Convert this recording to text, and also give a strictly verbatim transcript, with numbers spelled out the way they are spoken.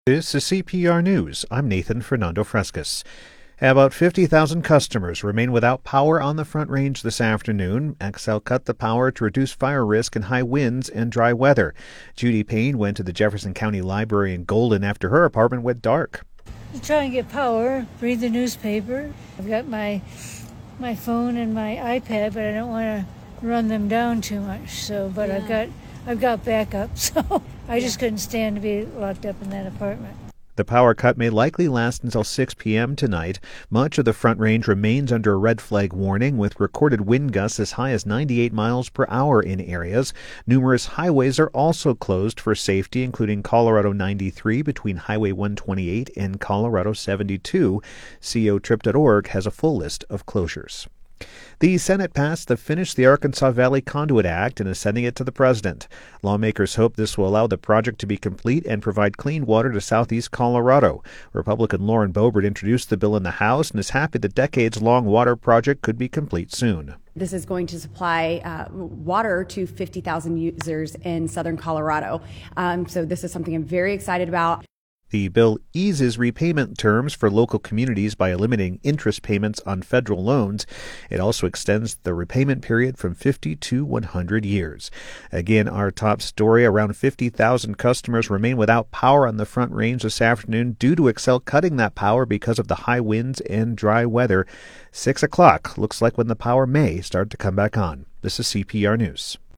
This is C P R News. I'm Nathan Fernando Frescas. About fifty thousand customers remain without power on the Front Range this afternoon. Xcel cut the power to reduce fire risk in high winds and dry weather. Judy Payne went to the Jefferson County Library in Golden after her apartment went dark. I try and get power, read the newspaper. I've got my my phone and my iPad, but I don't want to run them down too much. So, but yeah. I've got I've got backup, so I just couldn't stand to be locked up in that apartment. The power cut may likely last until six p.m. tonight. Much of the Front Range remains under a red flag warning, with recorded wind gusts as high as ninety-eight miles per hour in areas. Numerous highways are also closed for safety, including Colorado ninety-three between Highway one twenty-eight and Colorado seventy-two. C O trip dot org has a full list of closures. The Senate passed the Finish the Arkansas Valley Conduit Act and is sending it to the president. Lawmakers hope this will allow the project to be complete and provide clean water to southeast Colorado. Republican Lauren Boebert introduced the bill in the House and is happy the decades-long water project could be complete soon. This is going to supply uh, water to fifty thousand users in southern Colorado. Um, so this is something I'm very excited about. The bill eases repayment terms for local communities by eliminating interest payments on federal loans. It also extends the repayment period from fifty to one hundred years. Again, our top story, around fifty thousand customers remain without power on the Front Range this afternoon due to Xcel cutting that power because of the high winds and dry weather. Six o'clock looks like when the power may start to come back on. This is C P R News.